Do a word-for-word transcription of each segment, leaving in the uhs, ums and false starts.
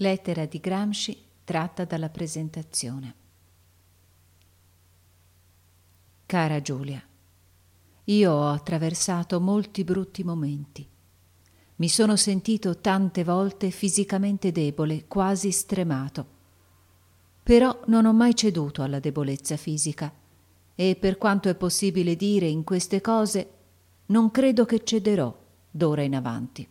Lettera di Gramsci tratta dalla presentazione. Cara Giulia, io ho attraversato molti brutti momenti. Mi sono sentito tante volte fisicamente debole, quasi stremato. Però non ho mai ceduto alla debolezza fisica e, per quanto è possibile dire in queste cose, non credo che cederò d'ora in avanti.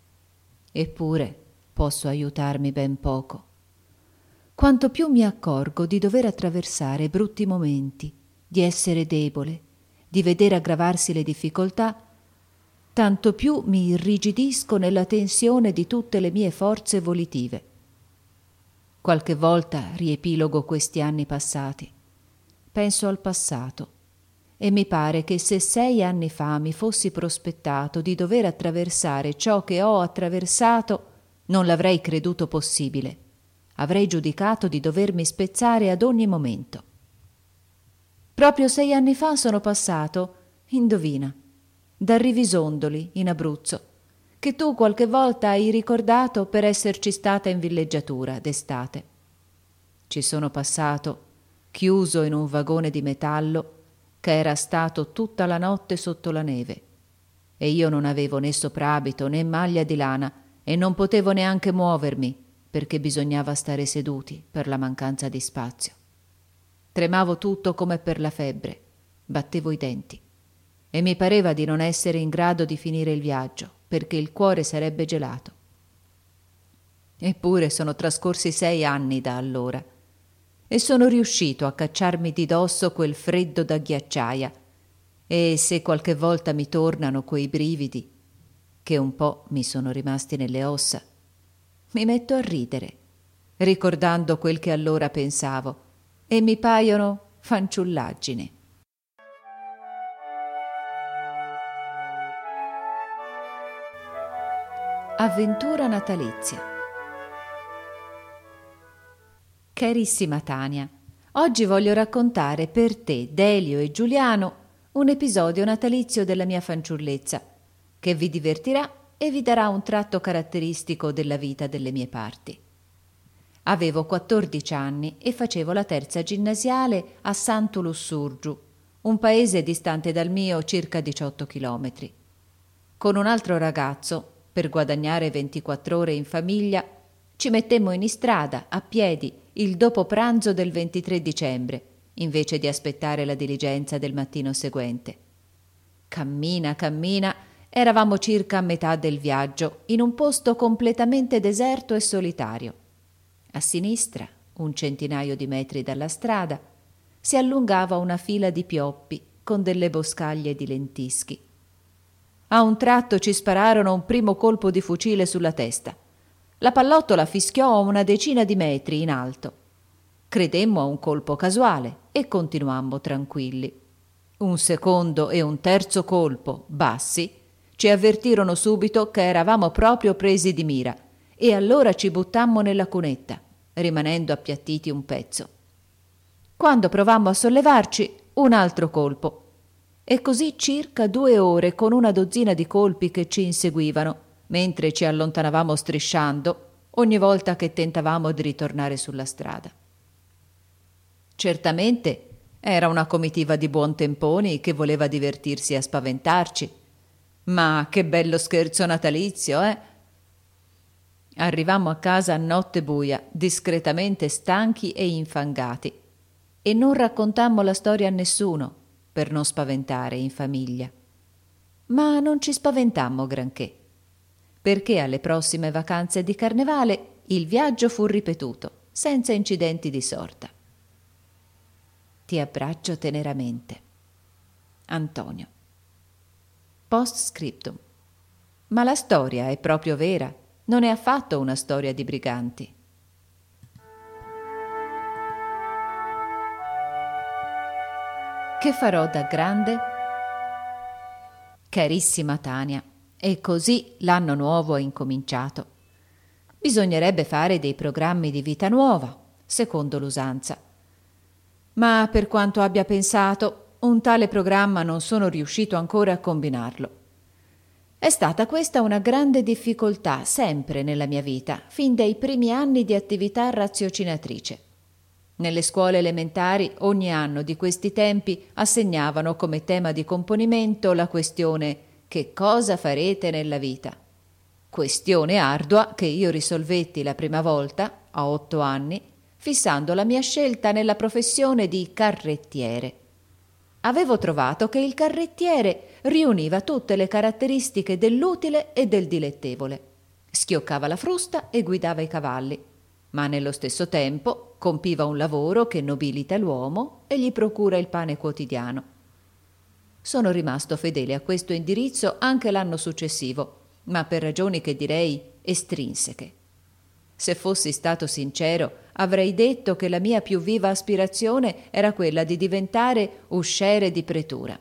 Eppure posso aiutarmi ben poco. Quanto più mi accorgo di dover attraversare brutti momenti, di essere debole, di vedere aggravarsi le difficoltà, tanto più mi irrigidisco nella tensione di tutte le mie forze volitive. Qualche volta riepilogo questi anni passati. Penso al passato e mi pare che se sei anni fa mi fossi prospettato di dover attraversare ciò che ho attraversato, non l'avrei creduto possibile. Avrei giudicato di dovermi spezzare ad ogni momento. Proprio sei anni fa sono passato, indovina, da Rivisondoli, in Abruzzo, che tu qualche volta hai ricordato per esserci stata in villeggiatura d'estate. Ci sono passato, chiuso in un vagone di metallo che era stato tutta la notte sotto la neve, e io non avevo né soprabito né maglia di lana e non potevo neanche muovermi perché bisognava stare seduti per la mancanza di spazio. Tremavo tutto come per la febbre, battevo i denti e mi pareva di non essere in grado di finire il viaggio perché il cuore sarebbe gelato. Eppure sono trascorsi sei anni da allora e sono riuscito a cacciarmi di dosso quel freddo da ghiacciaia, e se qualche volta mi tornano quei brividi, che un po' mi sono rimasti nelle ossa, mi metto a ridere, ricordando quel che allora pensavo, e mi paiono fanciullaggini. Avventura natalizia. Carissima Tania, oggi voglio raccontare per te, Delio e Giuliano un episodio natalizio della mia fanciullezza, che vi divertirà e vi darà un tratto caratteristico della vita delle mie parti. Avevo quattordici anni e facevo la terza ginnasiale a Santo Lussurgiu, un paese distante dal mio circa diciotto chilometri. Con un altro ragazzo, per guadagnare ventiquattro ore in famiglia, ci mettemmo in istrada, a piedi, il dopo pranzo del ventitré dicembre, invece di aspettare la diligenza del mattino seguente. Cammina, cammina, eravamo circa a metà del viaggio, in un posto completamente deserto e solitario. A sinistra, un centinaio di metri dalla strada, si allungava una fila di pioppi con delle boscaglie di lentischi. A un tratto ci spararono un primo colpo di fucile sulla testa. La pallottola fischiò a una decina di metri in alto. Credemmo a un colpo casuale e continuammo tranquilli. Un secondo e un terzo colpo, bassi, ci avvertirono subito che eravamo proprio presi di mira e allora ci buttammo nella cunetta, rimanendo appiattiti un pezzo. Quando provammo a sollevarci, un altro colpo. E così circa due ore con una dozzina di colpi che ci inseguivano, mentre ci allontanavamo strisciando ogni volta che tentavamo di ritornare sulla strada. Certamente era una comitiva di buontemponi che voleva divertirsi a spaventarci. Ma che bello scherzo natalizio, eh? Arrivammo a casa a notte buia, discretamente stanchi e infangati, e non raccontammo la storia a nessuno, per non spaventare in famiglia. Ma non ci spaventammo granché, perché alle prossime vacanze di carnevale il viaggio fu ripetuto, senza incidenti di sorta. Ti abbraccio teneramente. Antonio. Post scriptum. Ma la storia è proprio vera, non è affatto una storia di briganti. Che farò da grande? Carissima Tania, e così l'anno nuovo è incominciato. Bisognerebbe fare dei programmi di vita nuova, secondo l'usanza. Ma per quanto abbia pensato, un tale programma non sono riuscito ancora a combinarlo. È stata questa una grande difficoltà sempre nella mia vita, fin dai primi anni di attività raziocinatrice. Nelle scuole elementari ogni anno di questi tempi assegnavano come tema di componimento la questione «Che cosa farete nella vita?». Questione ardua che io risolvetti la prima volta, a otto anni, fissando la mia scelta nella professione di carrettiere. Avevo trovato che il carrettiere riuniva tutte le caratteristiche dell'utile e del dilettevole. Schioccava la frusta e guidava i cavalli, ma nello stesso tempo compiva un lavoro che nobilita l'uomo e gli procura il pane quotidiano. Sono rimasto fedele a questo indirizzo anche l'anno successivo, ma per ragioni che direi estrinseche. Se fossi stato sincero, avrei detto che la mia più viva aspirazione era quella di diventare usciere di pretura.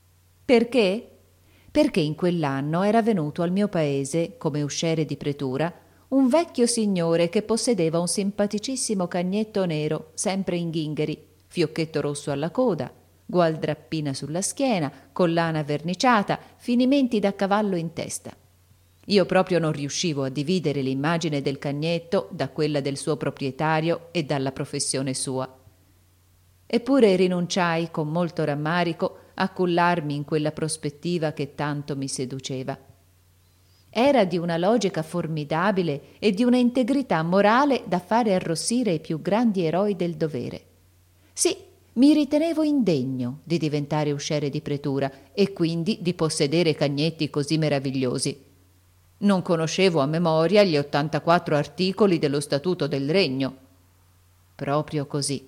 Perché? Perché in quell'anno era venuto al mio paese, come usciere di pretura, un vecchio signore che possedeva un simpaticissimo cagnetto nero, sempre in ghingheri, fiocchetto rosso alla coda, gualdrappina sulla schiena, collana verniciata, finimenti da cavallo in testa. Io proprio non riuscivo a dividere l'immagine del cagnetto da quella del suo proprietario e dalla professione sua. Eppure rinunciai con molto rammarico a cullarmi in quella prospettiva che tanto mi seduceva. Era di una logica formidabile e di una integrità morale da fare arrossire i più grandi eroi del dovere. Sì, mi ritenevo indegno di diventare usciere di pretura e quindi di possedere cagnetti così meravigliosi. Non conoscevo a memoria gli ottantaquattro articoli dello Statuto del Regno. Proprio così.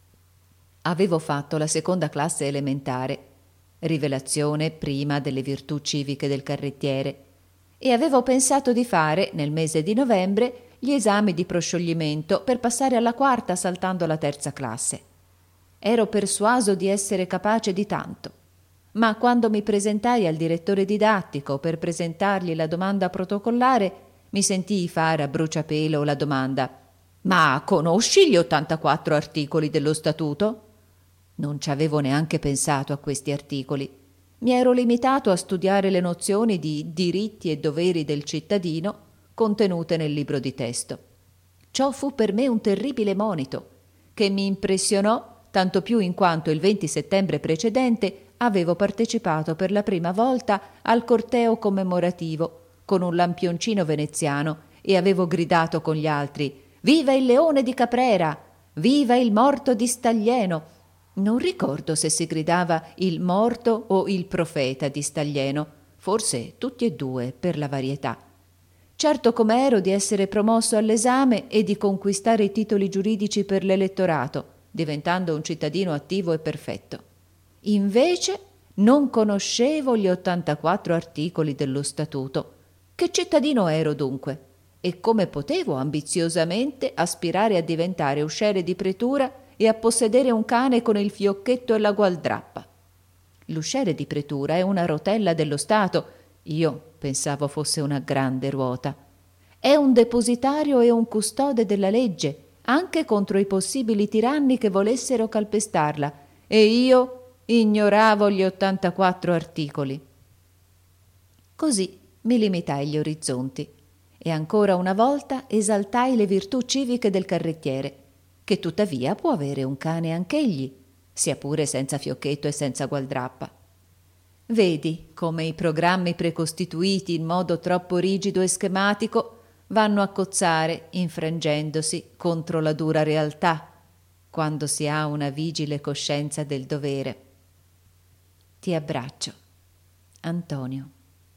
Avevo fatto la seconda classe elementare, rivelazione prima delle virtù civiche del carrettiere, e avevo pensato di fare, nel mese di novembre, gli esami di proscioglimento per passare alla quarta saltando la terza classe. Ero persuaso di essere capace di tanto. Ma quando mi presentai al direttore didattico per presentargli la domanda protocollare, mi sentii fare a bruciapelo la domanda: «Ma conosci gli ottantaquattro articoli dello Statuto?» Non ci avevo neanche pensato a questi articoli. Mi ero limitato a studiare le nozioni di diritti e doveri del cittadino contenute nel libro di testo. Ciò fu per me un terribile monito, che mi impressionò tanto più in quanto il venti settembre precedente avevo partecipato per la prima volta al corteo commemorativo con un lampioncino veneziano e avevo gridato con gli altri: «Viva il leone di Caprera! Viva il morto di Staglieno!» Non ricordo se si gridava il morto o il profeta di Staglieno, forse tutti e due per la varietà. Certo com'ero di essere promosso all'esame e di conquistare i titoli giuridici per l'elettorato, diventando un cittadino attivo e perfetto. Invece non conoscevo gli ottantaquattro articoli dello Statuto. Che cittadino ero dunque? E come potevo ambiziosamente aspirare a diventare usciere di pretura e a possedere un cane con il fiocchetto e la gualdrappa? L'usciere di pretura è una rotella dello Stato. Io pensavo fosse una grande ruota. È un depositario e un custode della legge, anche contro i possibili tiranni che volessero calpestarla, e io ignoravo gli ottantaquattro articoli. Così mi limitai gli orizzonti e ancora una volta esaltai le virtù civiche del carrettiere, che tuttavia può avere un cane anch'egli, sia pure senza fiocchetto e senza gualdrappa. Vedi come i programmi precostituiti in modo troppo rigido e schematico vanno a cozzare, infrangendosi contro la dura realtà, quando si ha una vigile coscienza del dovere. Ti abbraccio, Antonio.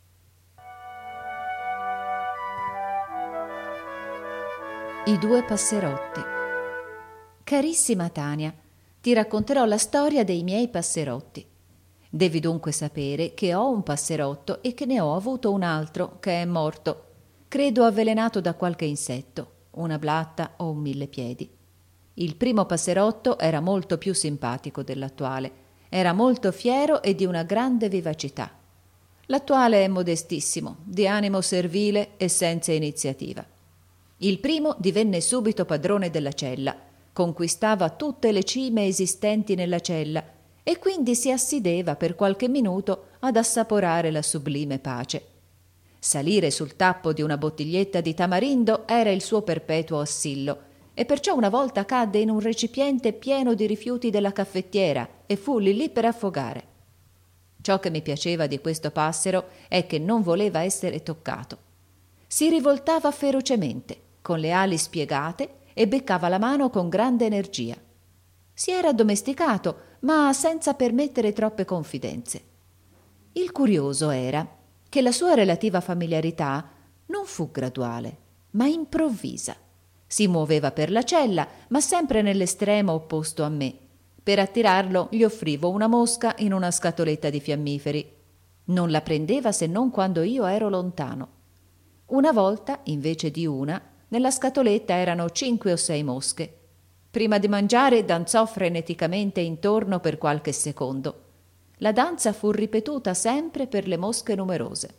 I due passerotti. Carissima Tania, ti racconterò la storia dei miei passerotti. Devi dunque sapere che ho un passerotto e che ne ho avuto un altro che è morto, credo avvelenato da qualche insetto, una blatta o un millepiedi. Il primo passerotto era molto più simpatico dell'attuale. Era molto fiero e di una grande vivacità. L'attuale è modestissimo, di animo servile e senza iniziativa. Il primo divenne subito padrone della cella, conquistava tutte le cime esistenti nella cella e quindi si assideva per qualche minuto ad assaporare la sublime pace. Salire sul tappo di una bottiglietta di tamarindo era il suo perpetuo assillo, e perciò una volta cadde in un recipiente pieno di rifiuti della caffettiera e fu lì lì per affogare. Ciò che mi piaceva di questo passero è che non voleva essere toccato. Si rivoltava ferocemente, con le ali spiegate, e beccava la mano con grande energia. Si era addomesticato, ma senza permettere troppe confidenze. Il curioso era che la sua relativa familiarità non fu graduale, ma improvvisa. Si muoveva per la cella, ma sempre nell'estremo opposto a me. Per attirarlo gli offrivo una mosca in una scatoletta di fiammiferi. Non la prendeva se non quando io ero lontano. Una volta, invece di una, nella scatoletta erano cinque o sei mosche. Prima di mangiare danzò freneticamente intorno per qualche secondo. La danza fu ripetuta sempre per le mosche numerose.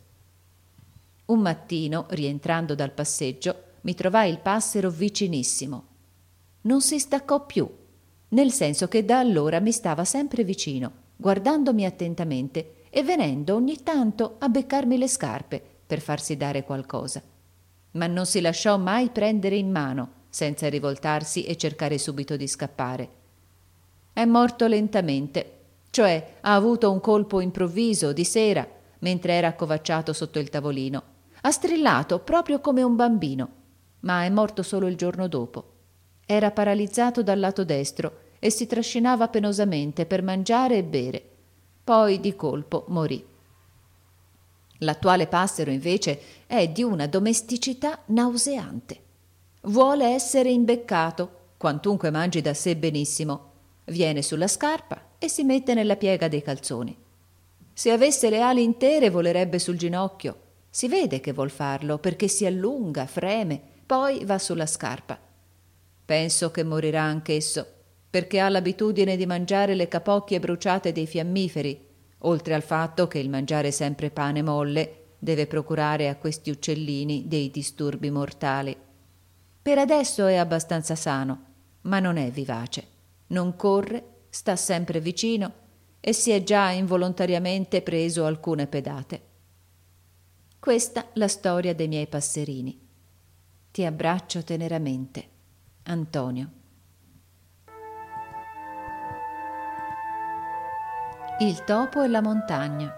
Un mattino, rientrando dal passeggio, mi trovai il passero vicinissimo. Non si staccò più, nel senso che da allora mi stava sempre vicino, guardandomi attentamente e venendo ogni tanto a beccarmi le scarpe per farsi dare qualcosa. Ma non si lasciò mai prendere in mano, senza rivoltarsi e cercare subito di scappare. È morto lentamente, cioè ha avuto un colpo improvviso di sera, mentre era accovacciato sotto il tavolino. Ha strillato proprio come un bambino, ma è morto solo il giorno dopo. Era paralizzato dal lato destro e si trascinava penosamente per mangiare e bere. Poi di colpo morì. L'attuale passero, invece, è di una domesticità nauseante. Vuole essere imbeccato, quantunque mangi da sé benissimo. Viene sulla scarpa e si mette nella piega dei calzoni. Se avesse le ali intere volerebbe sul ginocchio. Si vede che vuol farlo perché si allunga, freme, poi va sulla scarpa. Penso che morirà anch'esso, perché ha l'abitudine di mangiare le capocchie bruciate dei fiammiferi, oltre al fatto che il mangiare sempre pane molle deve procurare a questi uccellini dei disturbi mortali. Per adesso è abbastanza sano, ma non è vivace. Non corre, sta sempre vicino e si è già involontariamente preso alcune pedate. Questa la storia dei miei passerini. Ti abbraccio teneramente. Antonio. Il topo e la montagna.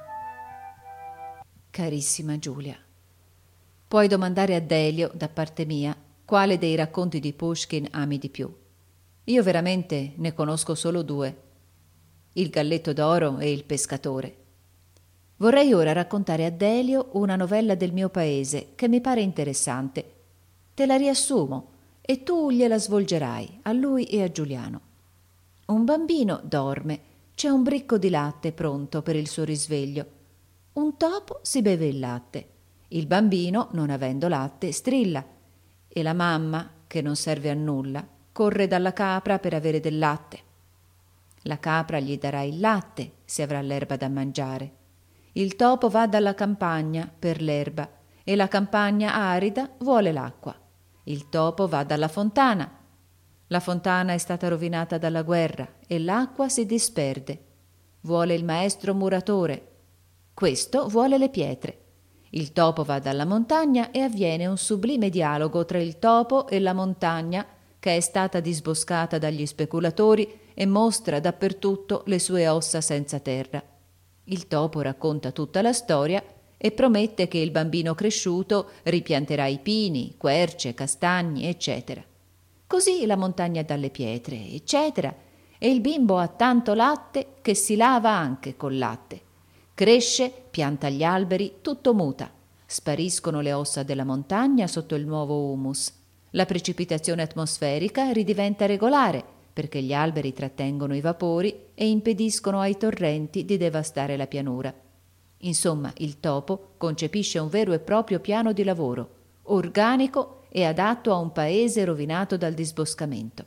Carissima Giulia, puoi domandare a Delio, da parte mia, quale dei racconti di Pushkin ami di più. Io veramente ne conosco solo due, Il galletto d'oro e Il pescatore. Vorrei ora raccontare a Delio una novella del mio paese che mi pare interessante. Te la riassumo e tu gliela svolgerai a lui e a Giuliano. Un bambino dorme, c'è un bricco di latte pronto per il suo risveglio. Un topo si beve il latte. Il bambino, non avendo latte, strilla e la mamma, che non serve a nulla, corre dalla capra per avere del latte. La capra gli darà il latte se avrà l'erba da mangiare. Il topo va dalla campagna per l'erba e la campagna arida vuole l'acqua. Il topo va dalla fontana. La fontana è stata rovinata dalla guerra e l'acqua si disperde. Vuole il maestro muratore. Questo vuole le pietre. Il topo va dalla montagna e avviene un sublime dialogo tra il topo e la montagna che è stata disboscata dagli speculatori e mostra dappertutto le sue ossa senza terra. Il topo racconta tutta la storia e promette che il bambino cresciuto ripianterà i pini, querce, castagni, eccetera. Così la montagna dà le pietre, eccetera, e il bimbo ha tanto latte che si lava anche col latte. Cresce, pianta gli alberi, tutto muta. Spariscono le ossa della montagna sotto il nuovo humus. La precipitazione atmosferica ridiventa regolare, perché gli alberi trattengono i vapori e impediscono ai torrenti di devastare la pianura. Insomma, il topo concepisce un vero e proprio piano di lavoro, organico e adatto a un paese rovinato dal disboscamento.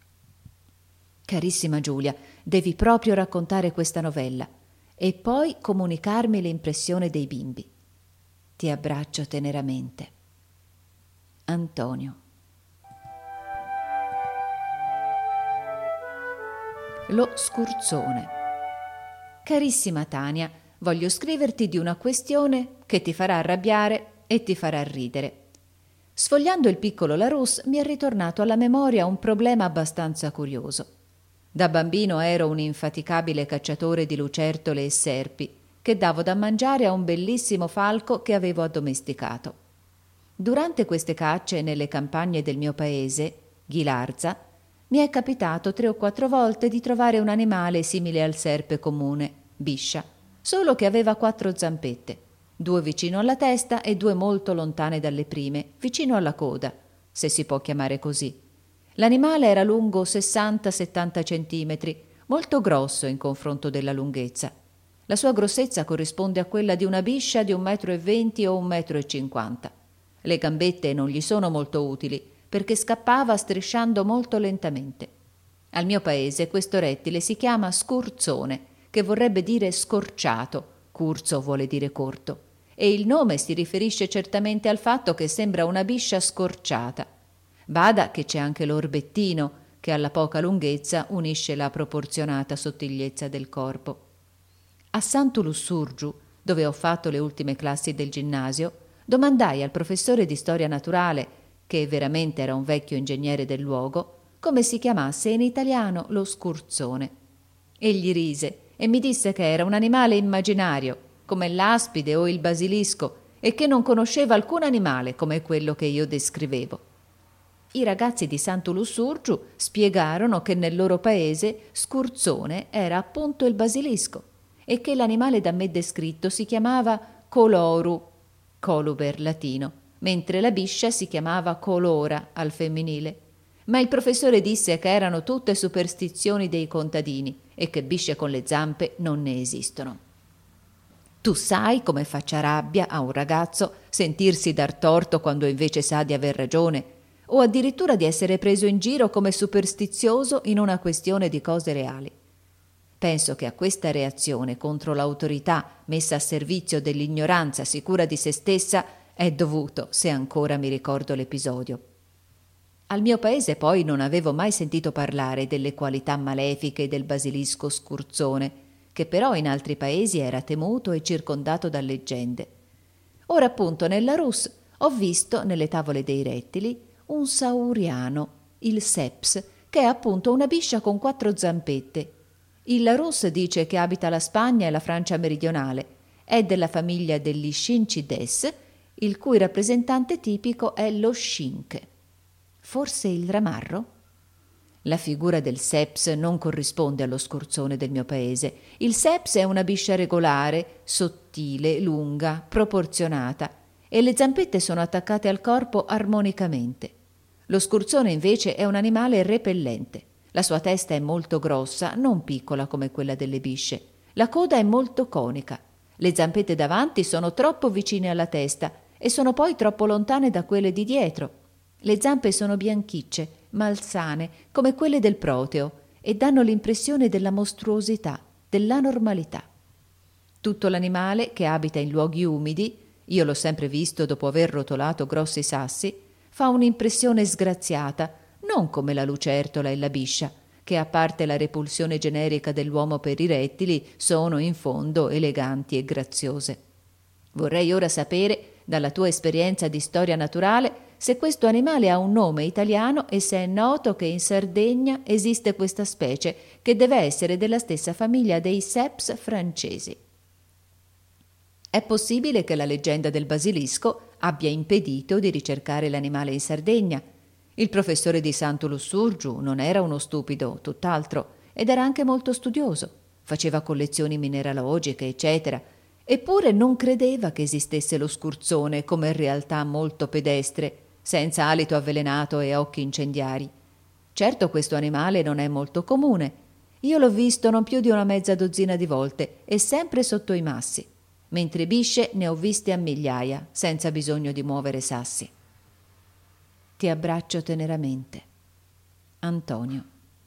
Carissima Giulia, devi proprio raccontare questa novella e poi comunicarmi l'impressione dei bimbi. Ti abbraccio teneramente. Antonio. Lo scurzone. Carissima Tania, voglio scriverti di una questione che ti farà arrabbiare e ti farà ridere. Sfogliando il piccolo Larousse mi è ritornato alla memoria un problema abbastanza curioso. Da bambino ero un infaticabile cacciatore di lucertole e serpi che davo da mangiare a un bellissimo falco che avevo addomesticato. Durante queste cacce nelle campagne del mio paese, Ghilarza, mi è capitato tre o quattro volte di trovare un animale simile al serpe comune, biscia, solo che aveva quattro zampette, due vicino alla testa e due molto lontane dalle prime, vicino alla coda, se si può chiamare così. L'animale era lungo sessanta settanta centimetri, molto grosso in confronto della lunghezza. La sua grossezza corrisponde a quella di una biscia di un metro e venti o un metro e cinquanta. Le gambette non gli sono molto utili, perché scappava strisciando molto lentamente. Al mio paese questo rettile si chiama scurzone, che vorrebbe dire scorciato, curzo vuole dire corto, e il nome si riferisce certamente al fatto che sembra una biscia scorciata. Bada che c'è anche l'orbettino, che alla poca lunghezza unisce la proporzionata sottigliezza del corpo. A Sant'Ulussurgiu, dove ho fatto le ultime classi del ginnasio, domandai al professore di storia naturale, che veramente era un vecchio ingegnere del luogo, come si chiamasse in italiano lo scurzone. Egli rise e mi disse che era un animale immaginario, come l'aspide o il basilisco, e che non conosceva alcun animale come quello che io descrivevo. I ragazzi di Sant'Ulussurgiu spiegarono che nel loro paese scurzone era appunto il basilisco e che l'animale da me descritto si chiamava coloru, coluber latino, mentre la biscia si chiamava colora al femminile. Ma il professore disse che erano tutte superstizioni dei contadini e che bisce con le zampe non ne esistono. Tu sai come faccia rabbia a un ragazzo sentirsi dar torto quando invece sa di aver ragione, o addirittura di essere preso in giro come superstizioso in una questione di cose reali. Penso che a questa reazione contro l'autorità messa a servizio dell'ignoranza sicura di se stessa è dovuto, se ancora mi ricordo l'episodio. Al mio paese poi non avevo mai sentito parlare delle qualità malefiche del basilisco scurzone, che però in altri paesi era temuto e circondato da leggende. Ora appunto nella Rus ho visto nelle tavole dei rettili un sauriano, il seps, che è appunto una biscia con quattro zampette. Il Larousse dice che abita la Spagna e la Francia meridionale, è della famiglia degli Scincides, il cui rappresentante tipico è lo scinche. Forse il ramarro? La figura del seps non corrisponde allo scorzone del mio paese. Il seps è una biscia regolare, sottile, lunga, proporzionata, e le zampette sono attaccate al corpo armonicamente. Lo scorzone invece è un animale repellente. La sua testa è molto grossa, non piccola come quella delle bisce. La coda è molto conica. Le zampette davanti sono troppo vicine alla testa e sono poi troppo lontane da quelle di dietro. Le zampe sono bianchicce, malsane, come quelle del proteo, e danno l'impressione della mostruosità, dell'anormalità. Tutto l'animale, che abita in luoghi umidi, io l'ho sempre visto dopo aver rotolato grossi sassi, fa un'impressione sgraziata, non come la lucertola e la biscia, che a parte la repulsione generica dell'uomo per i rettili, sono in fondo eleganti e graziose. Vorrei ora sapere, dalla tua esperienza di storia naturale, se questo animale ha un nome italiano e se è noto che in Sardegna esiste questa specie, che deve essere della stessa famiglia dei seps francesi. È possibile che la leggenda del basilisco abbia impedito di ricercare l'animale in Sardegna. Il professore di Sant'Ulussurgiu non era uno stupido, tutt'altro, ed era anche molto studioso. Faceva collezioni mineralogiche, eccetera. Eppure non credeva che esistesse lo scurzone come realtà molto pedestre, senza alito avvelenato e occhi incendiari. Certo questo animale non è molto comune. Io l'ho visto non più di una mezza dozzina di volte e sempre sotto i massi, mentre bisce ne ho viste a migliaia, senza bisogno di muovere sassi. Ti abbraccio teneramente. Antonio.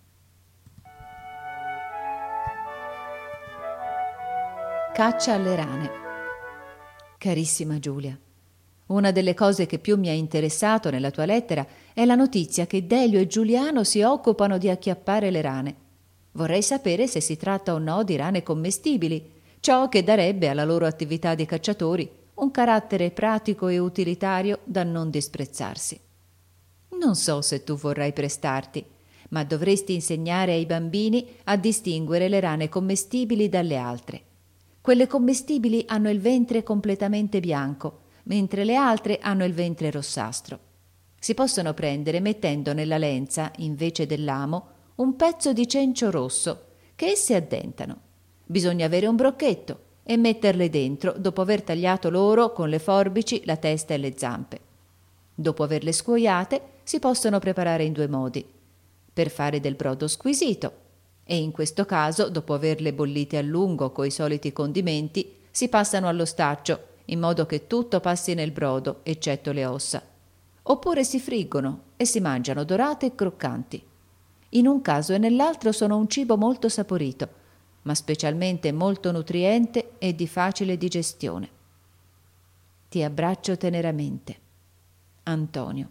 Caccia alle rane. Carissima Giulia, una delle cose che più mi ha interessato nella tua lettera è la notizia che Delio e Giuliano si occupano di acchiappare le rane. Vorrei sapere se si tratta o no di rane commestibili, ciò che darebbe alla loro attività di cacciatori un carattere pratico e utilitario da non disprezzarsi. Non so se tu vorrai prestarti, ma dovresti insegnare ai bambini a distinguere le rane commestibili dalle altre. Quelle commestibili hanno il ventre completamente bianco, mentre le altre hanno il ventre rossastro. Si possono prendere mettendo nella lenza, invece dell'amo, un pezzo di cencio rosso, che esse addentano. Bisogna avere un brocchetto e metterle dentro dopo aver tagliato loro con le forbici la testa e le zampe. Dopo averle scuoiate si possono preparare in due modi: per fare del brodo squisito, e in questo caso, dopo averle bollite a lungo coi soliti condimenti, si passano allo staccio, in modo che tutto passi nel brodo, eccetto le ossa. Oppure si friggono e si mangiano dorate e croccanti. In un caso e nell'altro sono un cibo molto saporito, ma specialmente molto nutriente e di facile digestione. Ti abbraccio teneramente. Antonio.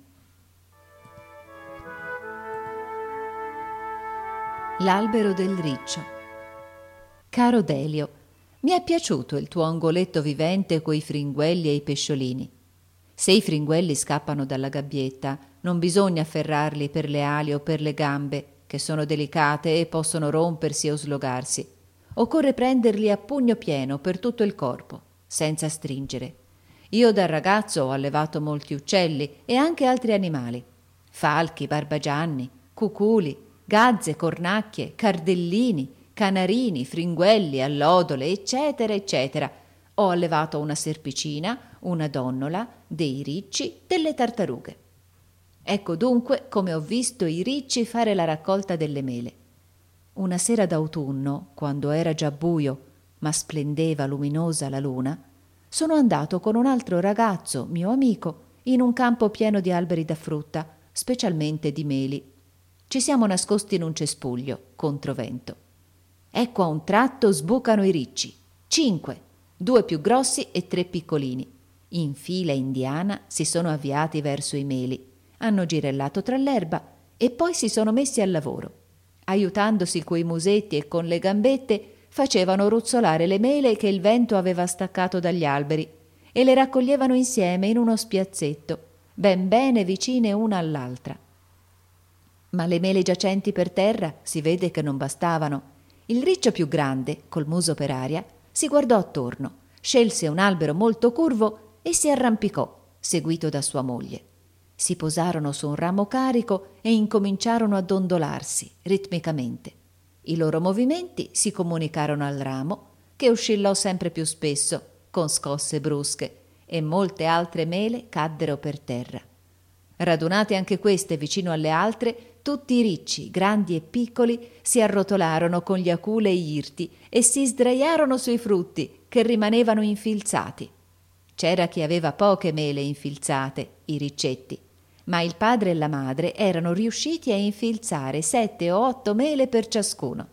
L'albero del riccio. Caro Delio, mi è piaciuto il tuo angoletto vivente coi fringuelli e i pesciolini. Se i fringuelli scappano dalla gabbietta, non bisogna afferrarli per le ali o per le gambe, che sono delicate e possono rompersi o slogarsi. Occorre prenderli a pugno pieno per tutto il corpo, senza stringere. Io da ragazzo ho allevato molti uccelli e anche altri animali: falchi, barbagianni, cuculi, gazze, cornacchie, cardellini, canarini, fringuelli, allodole, eccetera, eccetera. Ho allevato una serpicina, una donnola, dei ricci, delle tartarughe. Ecco dunque come ho visto i ricci fare la raccolta delle mele. Una sera d'autunno, quando era già buio, ma splendeva luminosa la luna, sono andato con un altro ragazzo, mio amico, in un campo pieno di alberi da frutta, specialmente di meli. Ci siamo nascosti in un cespuglio, controvento. Ecco a un tratto sbucano i ricci, cinque, due più grossi e tre piccolini. In fila indiana si sono avviati verso i meli, hanno girellato tra l'erba e poi si sono messi al lavoro. Aiutandosi coi musetti e con le gambette, facevano ruzzolare le mele che il vento aveva staccato dagli alberi e le raccoglievano insieme in uno spiazzetto, ben bene vicine una all'altra. Ma le mele giacenti per terra si vede che non bastavano. Il riccio più grande, col muso per aria, si guardò attorno, scelse un albero molto curvo e si arrampicò, seguito da sua moglie. Si posarono su un ramo carico e incominciarono a dondolarsi ritmicamente. I loro movimenti si comunicarono al ramo, che oscillò sempre più spesso, con scosse brusche, e molte altre mele caddero per terra. Radunate anche queste vicino alle altre, tutti i ricci, grandi e piccoli, si arrotolarono con gli aculei irti e si sdraiarono sui frutti, che rimanevano infilzati. C'era chi aveva poche mele infilzate, i riccetti, ma il padre e la madre erano riusciti a infilzare sette o otto mele per ciascuno.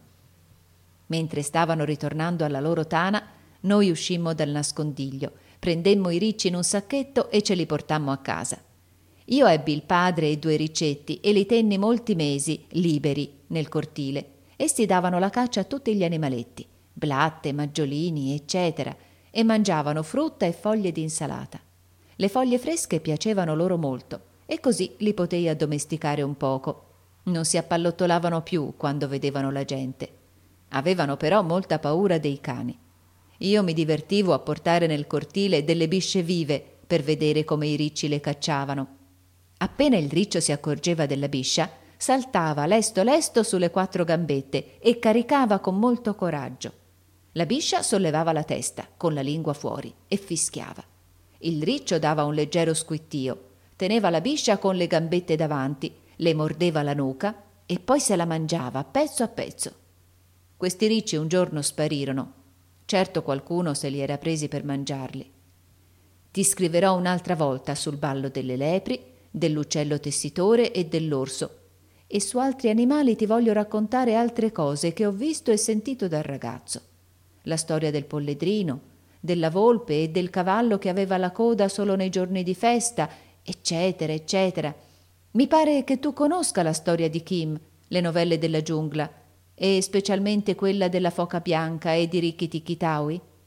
Mentre stavano ritornando alla loro tana, noi uscimmo dal nascondiglio, prendemmo i ricci in un sacchetto e ce li portammo a casa. Io ebbi il padre e due riccetti e li tenni molti mesi liberi nel cortile. Essi davano la caccia a tutti gli animaletti, blatte, maggiolini, eccetera, e mangiavano frutta e foglie di insalata. Le foglie fresche piacevano loro molto e così li potei addomesticare un poco. Non si appallottolavano più quando vedevano la gente. Avevano però molta paura dei cani. Io mi divertivo a portare nel cortile delle bisce vive per vedere come i ricci le cacciavano. Appena il riccio si accorgeva della biscia, saltava lesto lesto sulle quattro gambette e caricava con molto coraggio. La biscia sollevava la testa, con la lingua fuori, e fischiava. Il riccio dava un leggero squittio, teneva la biscia con le gambette davanti, le mordeva la nuca e poi se la mangiava pezzo a pezzo. Questi ricci un giorno sparirono. Certo qualcuno se li era presi per mangiarli. Ti scriverò un'altra volta sul ballo delle lepri, dell'uccello tessitore e dell'orso, e su altri animali ti voglio raccontare altre cose che ho visto e sentito dal ragazzo. La storia del polledrino, della volpe e del cavallo che aveva la coda solo nei giorni di festa, eccetera, eccetera. Mi pare che tu conosca la storia di Kim, le novelle della giungla, e specialmente quella della foca bianca e di Rikki Tikki Tawi.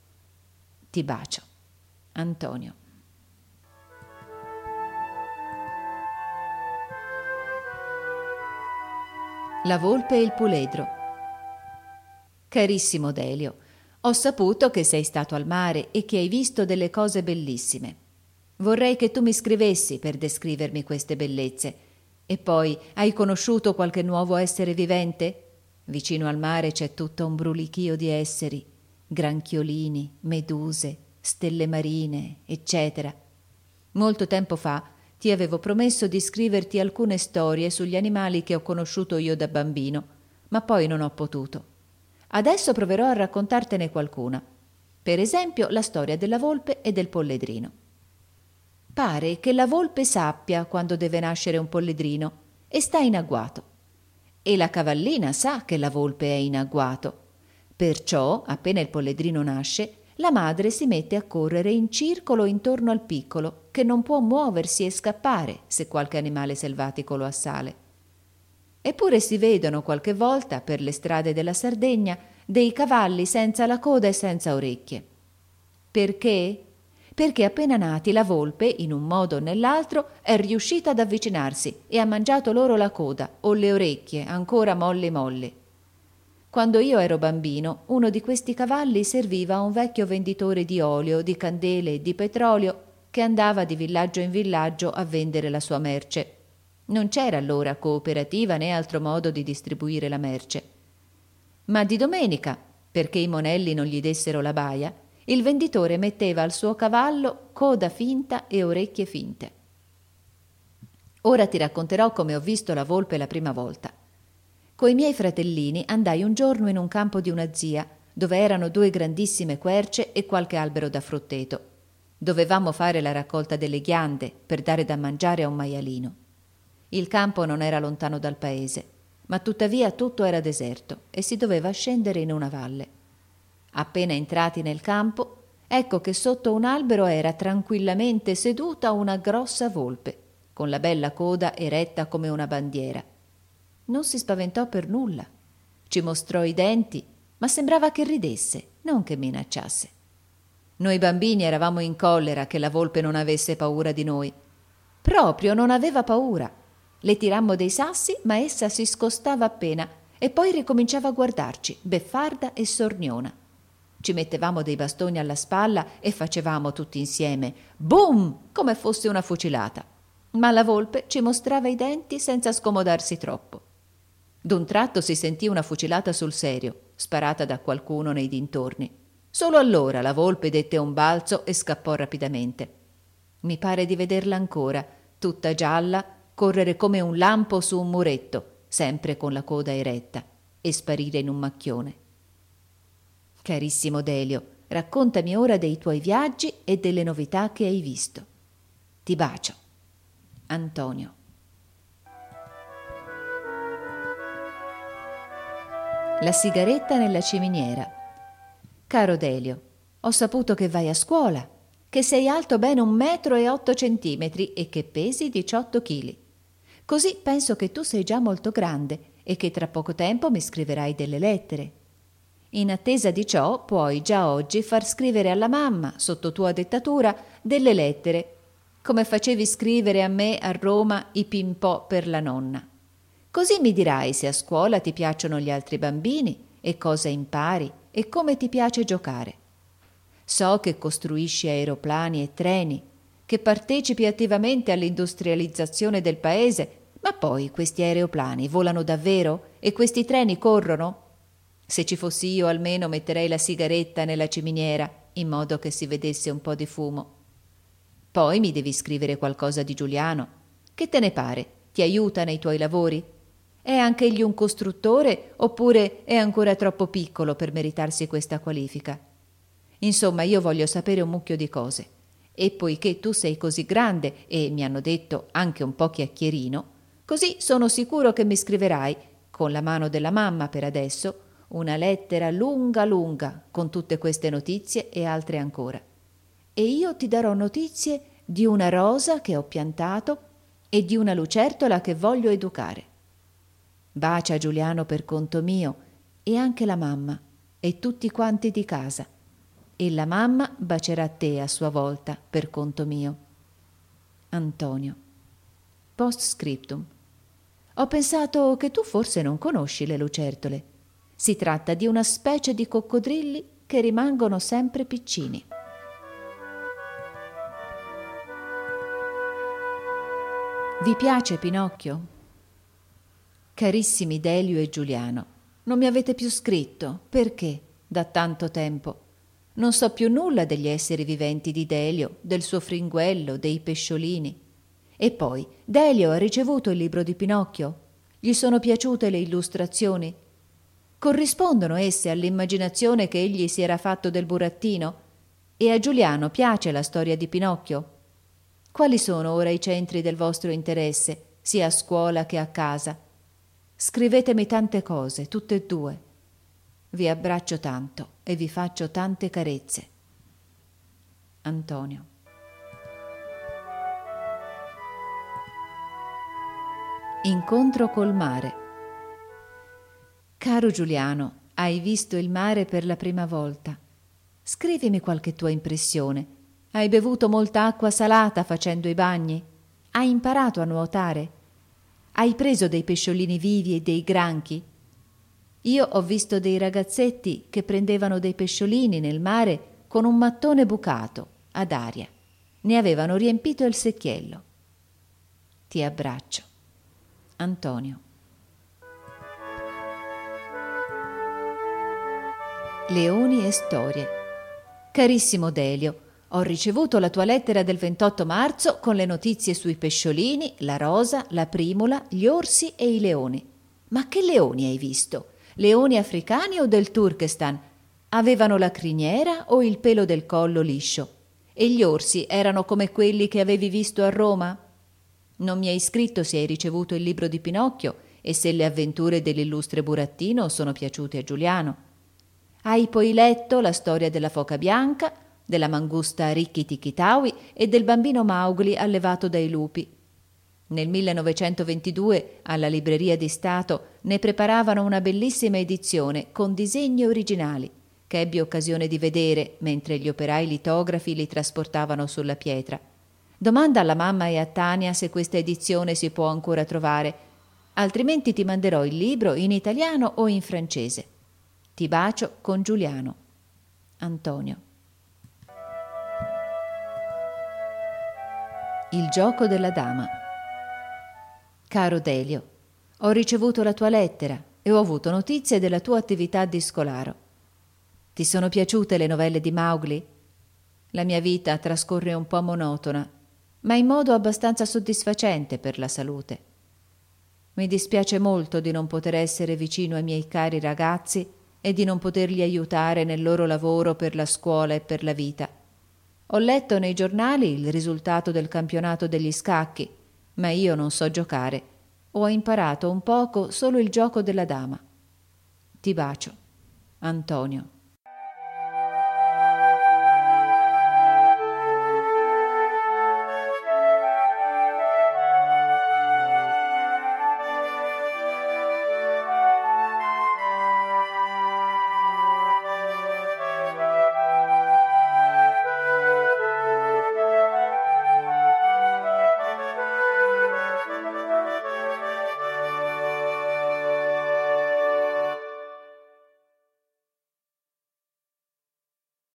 Ti bacio. Antonio. La volpe e il puledro. Carissimo Delio, ho saputo che sei stato al mare e che hai visto delle cose bellissime. Vorrei che tu mi scrivessi per descrivermi queste bellezze. E poi, hai conosciuto qualche nuovo essere vivente? Vicino al mare c'è tutto un brulichio di esseri, granchiolini, meduse, stelle marine, eccetera. Molto tempo fa ti avevo promesso di scriverti alcune storie sugli animali che ho conosciuto io da bambino, ma poi non ho potuto. Adesso proverò a raccontartene qualcuna. Per esempio la storia della volpe e del polledrino. Pare che la volpe sappia quando deve nascere un polledrino e sta in agguato. E la cavallina sa che la volpe è in agguato. Perciò, appena il polledrino nasce, la madre si mette a correre in circolo intorno al piccolo, che non può muoversi e scappare se qualche animale selvatico lo assale. Eppure si vedono qualche volta, per le strade della Sardegna, dei cavalli senza la coda e senza orecchie. Perché? Perché appena nati la volpe, in un modo o nell'altro, è riuscita ad avvicinarsi e ha mangiato loro la coda o le orecchie, ancora molli molli. Quando io ero bambino, uno di questi cavalli serviva a un vecchio venditore di olio, di candele e di petrolio che andava di villaggio in villaggio a vendere la sua merce. Non c'era allora cooperativa né altro modo di distribuire la merce. Ma di domenica, perché i monelli non gli dessero la baia, il venditore metteva al suo cavallo coda finta e orecchie finte. Ora ti racconterò come ho visto la volpe la prima volta. Coi miei fratellini andai un giorno in un campo di una zia, dove erano due grandissime querce e qualche albero da frutteto. Dovevamo fare la raccolta delle ghiande per dare da mangiare a un maialino. Il campo non era lontano dal paese, ma tuttavia tutto era deserto e si doveva scendere in una valle. Appena entrati nel campo, ecco che sotto un albero era tranquillamente seduta una grossa volpe, con la bella coda eretta come una bandiera. Non si spaventò per nulla. Ci mostrò i denti, ma sembrava che ridesse, non che minacciasse. Noi bambini eravamo in collera che la volpe non avesse paura di noi. Proprio non aveva paura. Le tirammo dei sassi, ma essa si scostava appena e poi ricominciava a guardarci, beffarda e sorniona. Ci mettevamo dei bastoni alla spalla e facevamo tutti insieme boom, come fosse una fucilata. Ma la volpe ci mostrava i denti senza scomodarsi troppo. D'un tratto si sentì una fucilata sul serio, sparata da qualcuno nei dintorni. Solo allora la volpe dette un balzo e scappò rapidamente. Mi pare di vederla ancora, tutta gialla, correre come un lampo su un muretto, sempre con la coda eretta, e sparire in un macchione. Carissimo Delio, raccontami ora dei tuoi viaggi e delle novità che hai visto. Ti bacio. Antonio. La sigaretta nella ciminiera. Caro Delio, ho saputo che vai a scuola, che sei alto bene un metro e otto centimetri e che pesi diciotto chili. Così penso che tu sei già molto grande e che tra poco tempo mi scriverai delle lettere. In attesa di ciò puoi già oggi far scrivere alla mamma, sotto tua dettatura, delle lettere, come facevi scrivere a me a Roma i pimpò per la nonna. Così mi dirai se a scuola ti piacciono gli altri bambini e cosa impari e come ti piace giocare. So che costruisci aeroplani e treni, che partecipi attivamente all'industrializzazione del paese, ma poi questi aeroplani volano davvero e questi treni corrono? Se ci fossi io almeno metterei la sigaretta nella ciminiera, in modo che si vedesse un po' di fumo. Poi mi devi scrivere qualcosa di Giuliano. Che te ne pare? Ti aiuta nei tuoi lavori? È anche egli un costruttore oppure è ancora troppo piccolo per meritarsi questa qualifica? Insomma, io voglio sapere un mucchio di cose. E poiché tu sei così grande e mi hanno detto anche un po' chiacchierino, così sono sicuro che mi scriverai, con la mano della mamma per adesso, una lettera lunga lunga con tutte queste notizie e altre ancora. E io ti darò notizie di una rosa che ho piantato e di una lucertola che voglio educare. Bacia Giuliano per conto mio e anche la mamma e tutti quanti di casa. e la mamma bacerà te a sua volta per conto mio. Antonio. Post scriptum. Ho pensato che tu forse non conosci le lucertole. Si tratta di una specie di coccodrilli che rimangono sempre piccini. Vi piace Pinocchio? Carissimi Delio e Giuliano, non mi avete più scritto. Perché? Da tanto tempo. Non so più nulla degli esseri viventi di Delio, del suo fringuello, dei pesciolini. E poi, Delio ha ricevuto il libro di Pinocchio? Gli sono piaciute le illustrazioni? Corrispondono esse all'immaginazione che egli si era fatto del burattino? E a Giuliano piace la storia di Pinocchio? Quali sono ora i centri del vostro interesse, sia a scuola che a casa? Scrivetemi tante cose, tutte e due. Vi abbraccio tanto e vi faccio tante carezze. Antonio. Incontro col mare. Caro Giuliano, hai visto il mare per la prima volta. Scrivimi qualche tua impressione. Hai bevuto molta acqua salata facendo i bagni? Hai imparato a nuotare? Hai preso dei pesciolini vivi e dei granchi? Io ho visto dei ragazzetti che prendevano dei pesciolini nel mare con un mattone bucato, ad aria. Ne avevano riempito il secchiello. Ti abbraccio. Antonio. Leoni e storie. Carissimo Delio, ho ricevuto la tua lettera del ventotto marzo con le notizie sui pesciolini, la rosa, la primula, gli orsi e i leoni. Ma che leoni hai visto? Leoni africani o del Turkestan? Avevano la criniera o il pelo del collo liscio? E gli orsi erano come quelli che avevi visto a Roma? Non mi hai scritto se hai ricevuto il libro di Pinocchio e se le avventure dell'illustre burattino sono piaciute a Giuliano. Hai poi letto la storia della foca bianca, della mangusta Rikki Tikki Tawi e del bambino Mowgli allevato dai lupi. Nel millenovecentoventidue alla Libreria di Stato ne preparavano una bellissima edizione con disegni originali che ebbi occasione di vedere mentre gli operai litografi li trasportavano sulla pietra. Domanda alla mamma e a Tania se questa edizione si può ancora trovare, altrimenti ti manderò il libro in italiano o in francese. Ti bacio con Giuliano. Antonio. Il gioco della dama. Caro Delio, ho ricevuto la tua lettera e ho avuto notizie della tua attività di scolaro. Ti sono piaciute le novelle di Mowgli? La mia vita trascorre un po' monotona, ma in modo abbastanza soddisfacente per la salute. Mi dispiace molto di non poter essere vicino ai miei cari ragazzi e di non poterli aiutare nel loro lavoro per la scuola e per la vita. Ho letto nei giornali il risultato del campionato degli scacchi, ma io non so giocare. Ho imparato un poco solo il gioco della dama. Ti bacio. Antonio.